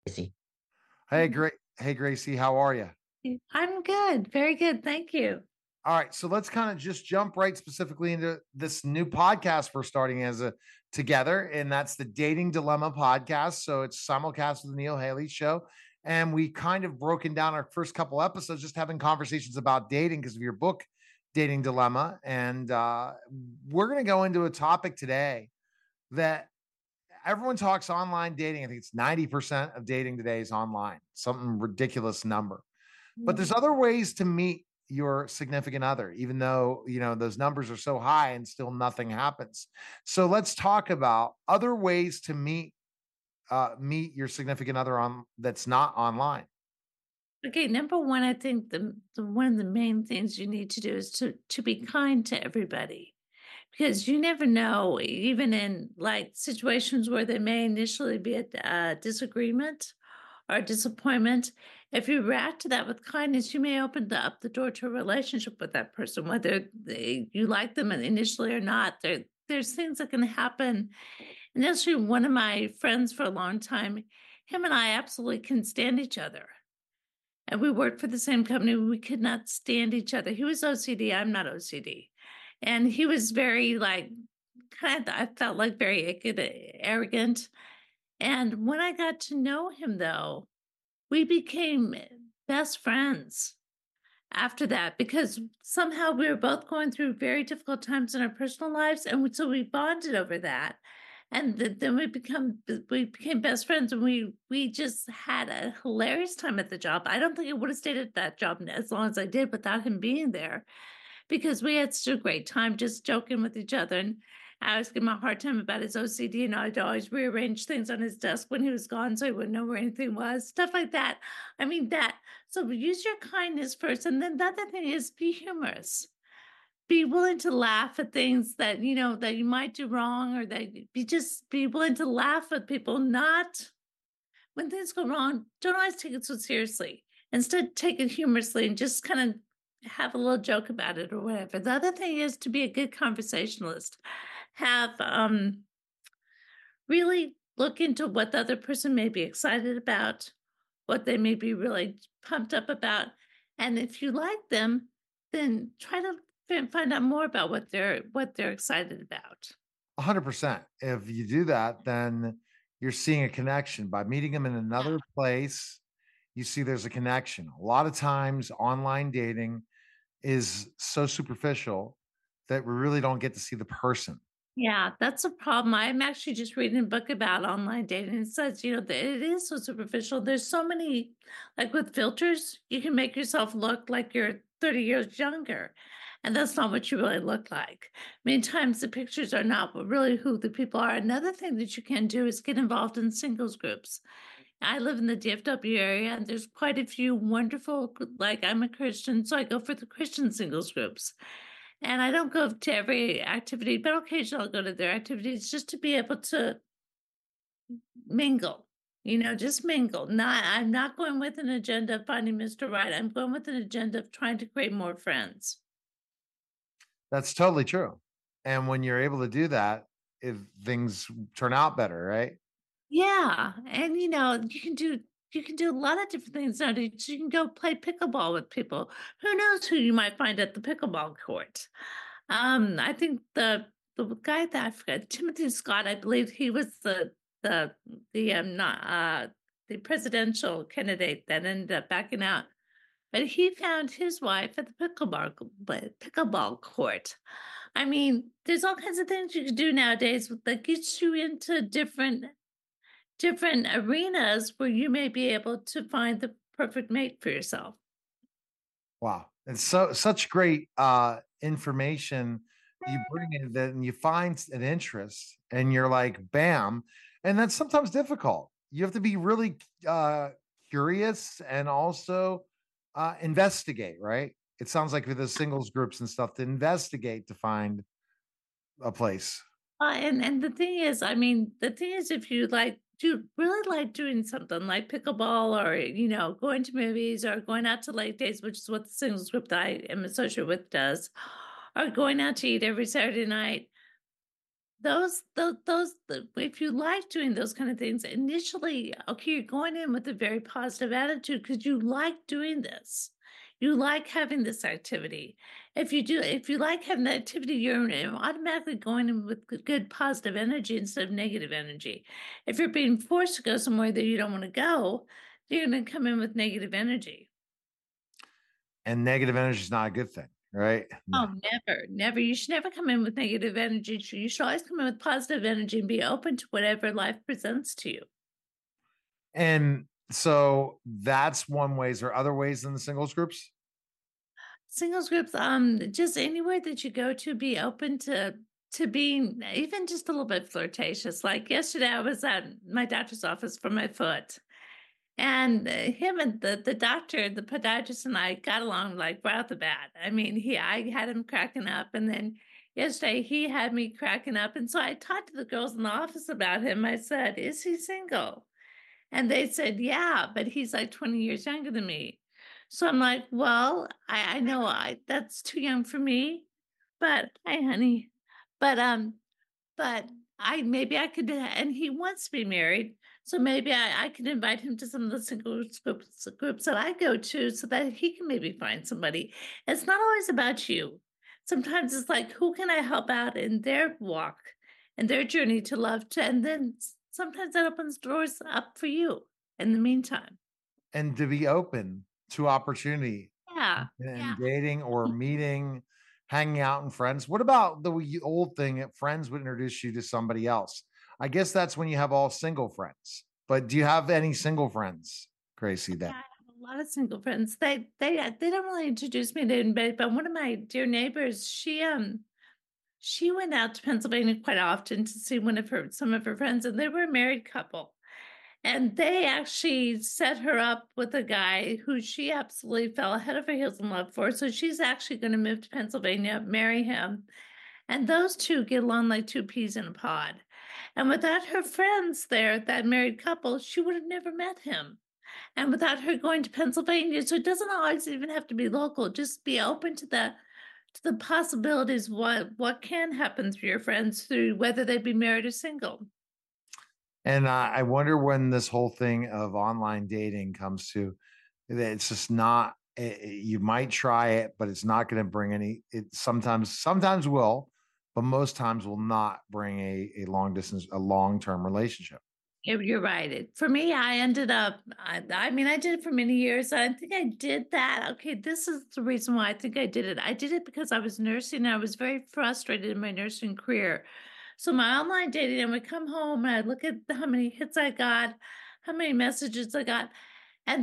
Gracie. Hey, great. Hey, Gracie, how are you? I'm good. Very good. Thank you. All right, so let's kind of just jump right specifically into this new podcast we're starting as a together, and that's the Dating Dilemma podcast. So it's simulcast with the Neil Haley show, and we kind of broken down our first couple episodes, just having conversations about dating because of your book, Dating Dilemma, and we're going to go into a topic today that everyone talks online dating. I think it's 90% of dating today is online, something ridiculous number. But there's other ways to meet your significant other, even though, those numbers are so high and still nothing happens. So let's talk about other ways to meet your significant other on that's not online. Okay, number one, I think the one of the main things you need to do is to be kind to everybody, because you never know, even in like situations where there may initially be a disagreement or disappointment. If you react to that with kindness, you may open up the door to a relationship with that person, whether you like them initially or not. There's things that can happen. And actually, one of my friends for a long time, him and I absolutely couldn't stand each other. And we worked for the same company. We could not stand each other. He was OCD. I'm not OCD. And he was very like, kind of, I felt like very arrogant. And when I got to know him, though, we became best friends after that because somehow we were both going through very difficult times in our personal lives, and so we bonded over that. And then we became best friends, and we just had a hilarious time at the job. I don't think I would have stayed at that job as long as I did without him being there, because we had such a great time just joking with each other. And I was giving him a hard time about his OCD, and I'd always rearrange things on his desk when he was gone so he wouldn't know where anything was, stuff like that. I mean, that. So use your kindness first. And then the other thing is be humorous. Be willing to laugh at things that, that you might do wrong, or that be willing to laugh at people, not when things go wrong. Don't always take it so seriously. Instead, take it humorously and just kind of have a little joke about it or whatever. The other thing is to be a good conversationalist. Have really look into what the other person may be excited about, what they may be really pumped up about. And if you like them, then try to find out more about what they're excited about. 100%. If you do that, then you're seeing a connection by meeting them in Yeah. another place. You see there's a connection. A lot of times, online dating is so superficial that we really don't get to see the person. Yeah, that's a problem. I'm actually just reading a book about online dating. It says, that it is so superficial. There's so many, like with filters, you can make yourself look like you're 30 years younger. And that's not what you really look like. Many times the pictures are not really who the people are. Another thing that you can do is get involved in singles groups. I live in the DFW area, and there's quite a few wonderful, like I'm a Christian, so I go for the Christian singles groups. And I don't go to every activity, but occasionally I'll go to their activities just to be able to mingle, just mingle. I'm not going with an agenda of finding Mr. Right. I'm going with an agenda of trying to create more friends. That's totally true. And when you're able to do that, if things turn out better, right? Yeah. And you can do a lot of different things nowadays. You can go play pickleball with people. Who knows who you might find at the pickleball court? I think the guy that I forgot, Timothy Scott, I believe he was the not the presidential candidate that ended up backing out. But he found his wife at the pickleball court. I mean, there's all kinds of things you can do nowadays that gets you into different arenas where you may be able to find the perfect mate for yourself. Wow. It's such great information you bring in that and you find an interest and you're like, bam. And that's sometimes difficult. You have to be really curious and also investigate, right? It sounds like with the singles groups and stuff to investigate to find a place. And the thing is, if you like, do really like doing something like pickleball, or going to movies, or going out to late days, which is what the singles group that I am associated with does, or going out to eat every Saturday night. if you like doing those kind of things initially, okay, you're going in with a very positive attitude because you like doing this. You like having this activity. If you like having the activity, you're automatically going in with good positive energy instead of negative energy. If you're being forced to go somewhere that you don't want to go, you're going to come in with negative energy. And negative energy is not a good thing, right? No. Oh, never, never. You should never come in with negative energy. You should always come in with positive energy and be open to whatever life presents to you. And so that's one way. Is there other ways in the singles groups? Singles groups, just anywhere that you go to, be open to being even just a little bit flirtatious. Like yesterday, I was at my doctor's office for my foot, and him and the doctor, the podiatrist, and I got along like right off the bat. I mean, I had him cracking up, and then yesterday he had me cracking up, and so I talked to the girls in the office about him. I said, "Is he single?" And they said, "Yeah, but he's like 20 years younger than me." So I'm like, "Well, I know that's too young for me, but hi, honey. But but I maybe I could, and he wants to be married, so maybe I could invite him to some of the singles groups that I go to, so that he can maybe find somebody. It's not always about you. Sometimes it's like, who can I help out in their walk and their journey to love? To and then sometimes that opens doors up for you. In the meantime, And to be open to opportunity yeah, and yeah. dating or meeting, hanging out and friends. What about the old thing that friends would introduce you to somebody else? I guess that's when you have all single friends. But do you have any single friends, Gracie? Yeah, Then I have a lot of single friends. They don't really introduce me to anybody, but one of my dear neighbors, she went out to Pennsylvania quite often to see some of her friends, and they were a married couple. And they actually set her up with a guy who she absolutely fell head over heels in love for. So she's actually going to move to Pennsylvania, marry him. And those two get along like two peas in a pod. And without her friends there, that married couple, she would have never met him. And without her going to Pennsylvania, so it doesn't always even have to be local. Just be open to the possibilities what can happen through your friends, through whether they be married or single. and I wonder when this whole thing of online dating comes to, that it's just not. You might try it, but it's not going to bring any. It sometimes will, but most times will not bring a long distance, a long term relationship. You're right. For me, I ended up, I mean, I did it for many years. I think I did that. Okay, this is the reason why I think I did it. I did it because I was nursing. And I was very frustrated in my nursing career. So my online dating, I would come home and I'd look at how many hits I got, how many messages I got. And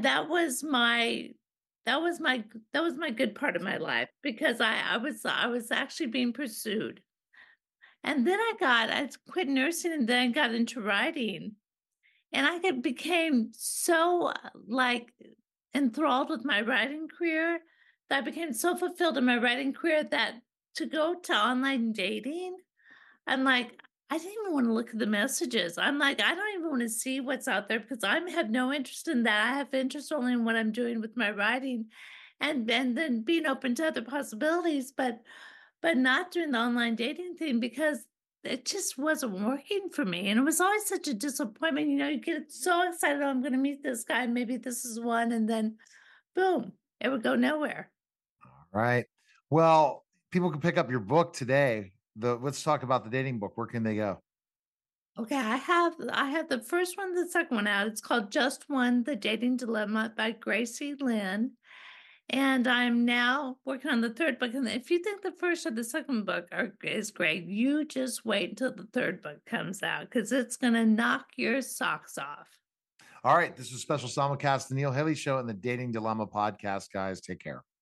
that was my good part of my life because I was actually being pursued. And then I quit nursing and then I got into writing. And became so, like, enthralled with my writing career that I became so fulfilled in my writing career that to go to online dating, I'm like, I didn't even wanna look at the messages. I'm like, I don't even wanna see what's out there because I have no interest in that. I have interest only in what I'm doing with my writing and then being open to other possibilities, but not doing the online dating thing because it just wasn't working for me. And it was always such a disappointment. You know, you get so excited, oh, I'm going to meet this guy. Maybe this is one. And then boom, it would go nowhere. All right. Well, people can pick up your book today. Let's talk about the dating book. Where can they go? Okay, I have the first one, the second one out. It's called Just One: The Dating Dilemma by Gracie Lynn. And I'm now working on the third book. And if you think the first or the second book is great, you just wait until the third book comes out because it's going to knock your socks off. All right. This is a special simulcast, the Neil Haley Show and the Dating Dilemma podcast, guys. Take care.